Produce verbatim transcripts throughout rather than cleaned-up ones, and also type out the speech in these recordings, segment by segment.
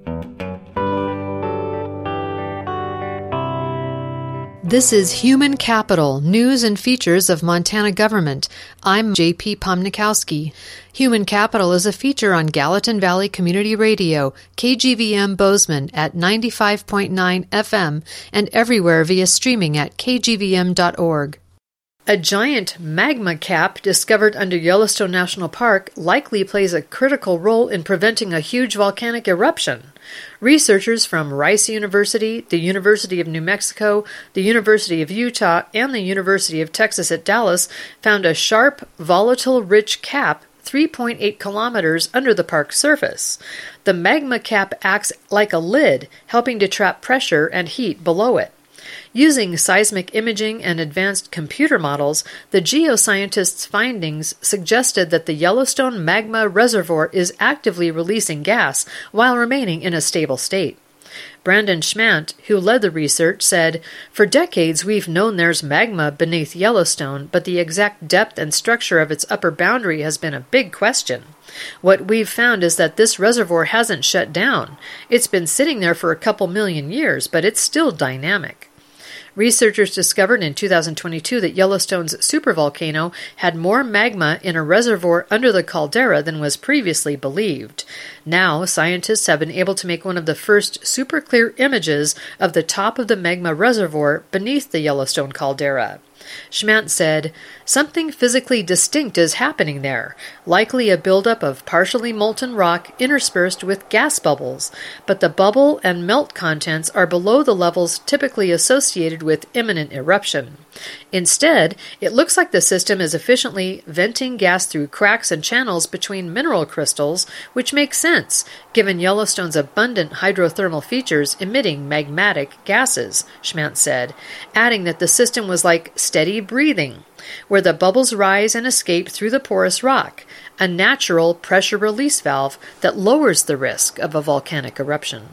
This is Human Capital, News and Features of Montana Government. I'm J P Pomnikowski. Human Capital is a feature on Gallatin Valley Community Radio, K G V M Bozeman at ninety-five point nine F M, and everywhere via streaming at k g v m dot org. A giant magma cap discovered under Yellowstone National Park likely plays a critical role in preventing a huge volcanic eruption. Researchers from Rice University, the University of New Mexico, the University of Utah, and the University of Texas at Dallas found a sharp, volatile-rich cap three point eight kilometers under the park's surface. The magma cap acts like a lid, helping to trap pressure and heat below it. Using seismic imaging and advanced computer models, the geoscientists' findings suggested that the Yellowstone magma reservoir is actively releasing gas while remaining in a stable state. Brandon Schmant, who led the research, said, "For decades we've known there's magma beneath Yellowstone, but the exact depth and structure of its upper boundary has been a big question. What we've found is that this reservoir hasn't shut down. It's been sitting there for a couple million years, but it's still dynamic." Researchers discovered in two thousand twenty-two that Yellowstone's supervolcano had more magma in a reservoir under the caldera than was previously believed. Now, scientists have been able to make one of the first super-clear images of the top of the magma reservoir beneath the Yellowstone caldera. Schmant said, "Something physically distinct is happening there, likely a buildup of partially molten rock interspersed with gas bubbles, but the bubble and melt contents are below the levels typically associated with imminent eruption. Instead, it looks like the system is efficiently venting gas through cracks and channels between mineral crystals, which makes sense, given Yellowstone's abundant hydrothermal features emitting magmatic gases," Schmant said, adding that the system was like steady breathing, where the bubbles rise and escape through the porous rock, a natural pressure release valve that lowers the risk of a volcanic eruption.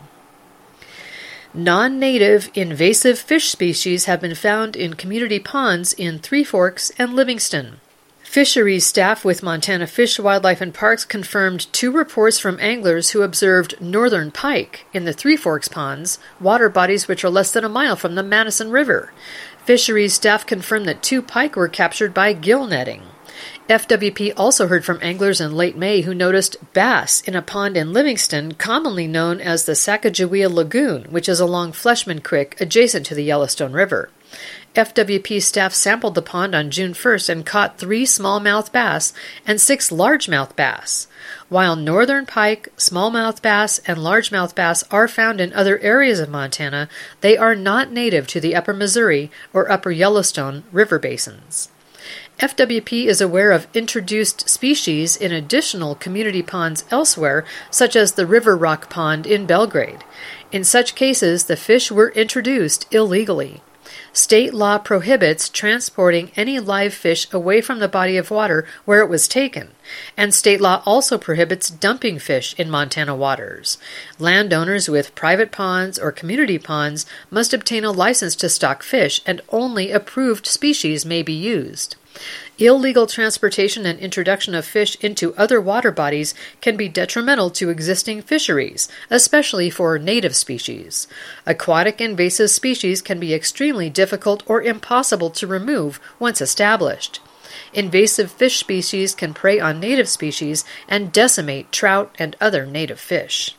Non-native invasive fish species have been found in community ponds in Three Forks and Livingston. Fisheries staff with Montana Fish, Wildlife, and Parks confirmed two reports from anglers who observed northern pike in the Three Forks ponds, water bodies which are less than a mile from the Madison River. Fisheries staff confirmed that two pike were captured by gill netting. F W P also heard from anglers in late May who noticed bass in a pond in Livingston commonly known as the Sacagawea Lagoon, which is along Fleshman Creek adjacent to the Yellowstone River. F W P staff sampled the pond on June first and caught three smallmouth bass and six largemouth bass. While northern pike, smallmouth bass, and largemouth bass are found in other areas of Montana, they are not native to the upper Missouri or upper Yellowstone river basins. F W P is aware of introduced species in additional community ponds elsewhere, such as the River Rock Pond in Belgrade. In such cases, the fish were introduced illegally. State law prohibits transporting any live fish away from the body of water where it was taken, and state law also prohibits dumping fish in Montana waters. Landowners with private ponds or community ponds must obtain a license to stock fish, and only approved species may be used. Illegal transportation and introduction of fish into other water bodies can be detrimental to existing fisheries, especially for native species. Aquatic invasive species can be extremely difficult or impossible to remove once established. Invasive fish species can prey on native species and decimate trout and other native fish.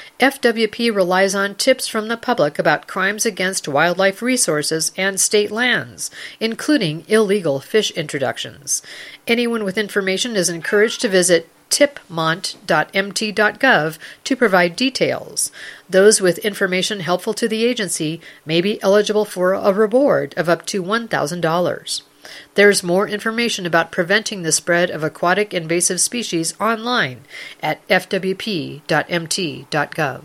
F W P relies on tips from the public about crimes against wildlife resources and state lands, including illegal fish introductions. Anyone with information is encouraged to visit tip mont dot m t dot gov to provide details. Those with information helpful to the agency may be eligible for a reward of up to one thousand dollars. There's more information about preventing the spread of aquatic invasive species online at f w p dot m t dot gov.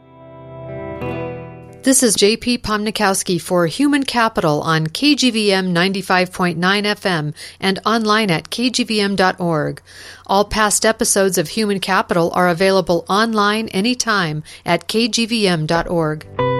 This is J P Pomnikowski for Human Capital on K G V M ninety-five point nine F M and online at k g v m dot org. All past episodes of Human Capital are available online anytime at k g v m dot org.